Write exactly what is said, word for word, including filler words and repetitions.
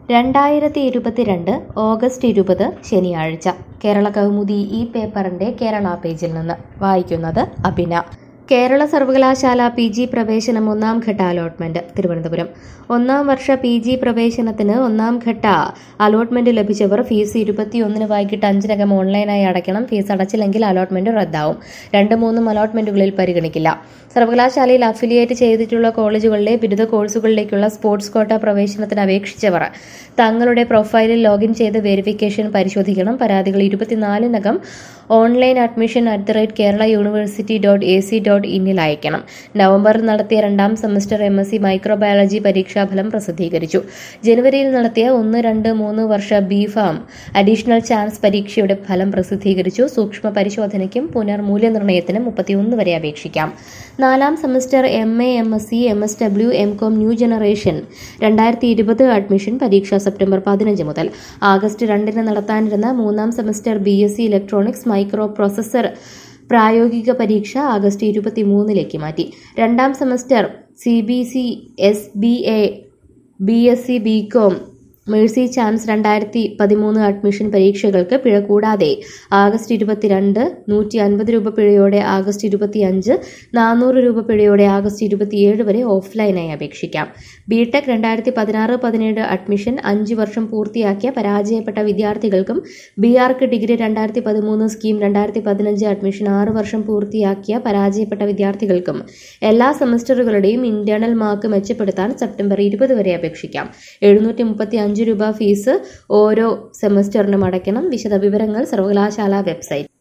രണ്ടായിരത്തി ഇരുപത്തിരണ്ട് ഓഗസ്റ്റ് ഇരുപത് ശനിയാഴ്ച കേരള കൗമുദി ഈ പേപ്പറിന്റെ കേരള പേജിൽ നിന്ന് വായിക്കുന്നത് അഭിന. കേരള സർവകലാശാല പി ജി പ്രവേശനം ഒന്നാം ഘട്ട അലോട്ട്മെന്റ് തിരുവനന്തപുരം. ഒന്നാം വർഷ പി ജി പ്രവേശനത്തിന് ഒന്നാം ഘട്ട അലോട്ട്മെന്റ് ലഭിച്ചവർ ഫീസ് ഇരുപത്തിയൊന്നിന് വൈകിട്ട് അഞ്ചിനകം ഓൺലൈനായി അടയ്ക്കണം. ഫീസ് അടച്ചില്ലെങ്കിൽ അലോട്ട്മെന്റ് റദ്ദാവും. രണ്ട് മൂന്നും അലോട്ട്മെന്റുകളിൽ പരിഗണിക്കില്ല. സർവകലാശാലയിൽ അഫിലിയേറ്റ് ചെയ്തിട്ടുള്ള കോളേജുകളിലെ ബിരുദ കോഴ്സുകളിലേക്കുള്ള സ്പോർട്സ് കോട്ട പ്രവേശനത്തിന് അപേക്ഷിച്ചവർ തങ്ങളുടെ പ്രൊഫൈലിൽ ലോഗിൻ ചെയ്ത് വെരിഫിക്കേഷൻ പരിശോധിക്കണം. പരാതികൾ ഇരുപത്തിനാലിനകം online admission at the rate Kerala university dot A C dot ഇന്നിൽ അയക്കണം. നവംബറിൽ നടത്തിയ രണ്ടാം semester M S C microbiology പരീക്ഷാഫലം പ്രസിദ്ധീകരിച്ചു. ജനുവരിയിൽ നടത്തിയ ഒന്ന് രണ്ട് മൂന്ന് വർഷ ബി ഫാം അഡീഷണൽ ചാൻസ് പരീക്ഷയുടെ ഫലം പ്രസിദ്ധീകരിച്ചു. സൂക്ഷ്മ പരിശോധനയ്ക്കും പുനർമൂല്യനിർണ്ണയത്തിനും മുപ്പത്തിയൊന്ന് വരെ അപേക്ഷിക്കാം. നാലാം semester M A M S C M S W M com new generation രണ്ടായിരത്തി ഇരുപത് അഡ്മിഷൻ പരീക്ഷ സെപ്റ്റംബർ പതിനഞ്ച് മുതൽ. ആഗസ്റ്റ് രണ്ടിന് നടത്താനിരുന്ന മൂന്നാം semester B S C electronics microprocessor പ്രായോഗിക പരീക്ഷ ആഗസ്റ്റ് ഇരുപത്തിമൂന്നിലേക്ക് മാറ്റി. രണ്ടാം semester C B C S B A B S C B com mercy chance രണ്ടായിരത്തി പതിമൂന്ന് അഡ്മിഷൻ പരീക്ഷകൾക്ക് പിഴ കൂടാതെ ആഗസ്റ്റ് ഇരുപത്തിരണ്ട് നൂറ്റി അൻപത് രൂപ പിഴയോടെ ആഗസ്റ്റ് ഇരുപത്തിയഞ്ച് നാനൂറ് രൂപ പിഴയോടെ ആഗസ്റ്റ് ഇരുപത്തിയേഴ് വരെ ഓഫ്ലൈനായി അപേക്ഷിക്കാം. ബിടെക് രണ്ടായിരത്തി പതിനാറ് പതിനേഴ് അഡ്മിഷൻ അഞ്ച് വർഷം പൂർത്തിയാക്കിയ പരാജയപ്പെട്ട വിദ്യാർത്ഥികൾക്കും ബി ആർക്ക് ഡിഗ്രി രണ്ടായിരത്തി പതിമൂന്ന് സ്കീം രണ്ടായിരത്തി പതിനഞ്ച് അഡ്മിഷൻ ആറ് വർഷം പൂർത്തിയാക്കിയ പരാജയപ്പെട്ട വിദ്യാർത്ഥികൾക്കും എല്ലാ സെമസ്റ്ററുകളുടെയും ഇന്റേണൽ മാർക്ക് മെച്ചപ്പെടുത്താൻ സെപ്റ്റംബർ ഇരുപത് വരെ അപേക്ഷിക്കാം. എഴുന്നൂറ്റി മുപ്പത്തി അഞ്ച് രൂപ ഫീസ് ഓരോ സെമസ്റ്ററിനും അടയ്ക്കണം. വിശദവിവരങ്ങൾ സർവകലാശാല വെബ്സൈറ്റ്.